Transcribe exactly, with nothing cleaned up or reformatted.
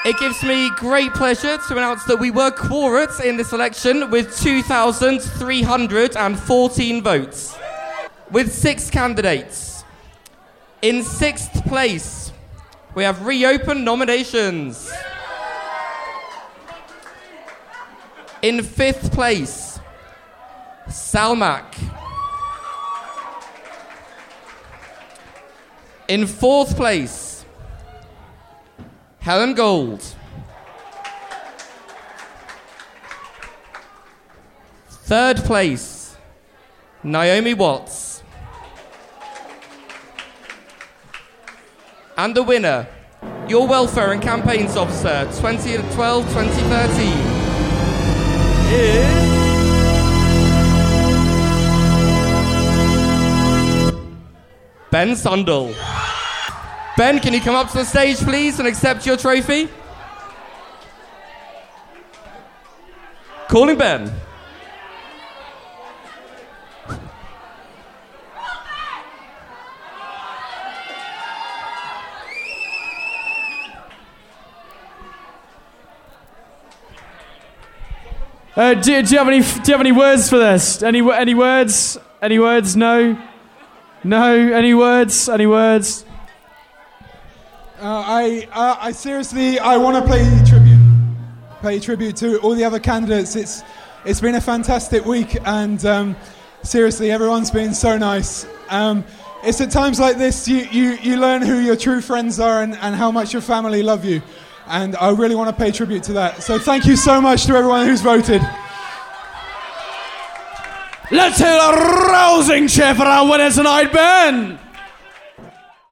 It gives me great pleasure to announce that we were quorate in this election with two thousand three hundred fourteen votes, with six candidates. In sixth place, we have reopened nominations. In fifth place, Salmak. In fourth place, Helen Gold. Third place, Naomi Watts. And the winner, your Welfare and Campaigns Officer, twenty twelve to twenty thirteen, is Ben Sundell. Ben, can you come up to the stage, please, and accept your trophy? Calling Ben. Uh, do, do you have any? Do you have any words for this? Any any words? Any words? No. No. Any words? Any words? Uh, I, uh, I seriously, I want to pay tribute, pay tribute to all the other candidates. It's, it's been a fantastic week, and um, seriously, everyone's been so nice. Um, it's at times like this you, you, you learn who your true friends are and, and how much your family love you, and I really want to pay tribute to that. So thank you so much to everyone who's voted. Let's hear a rousing cheer for our winner tonight, Ben.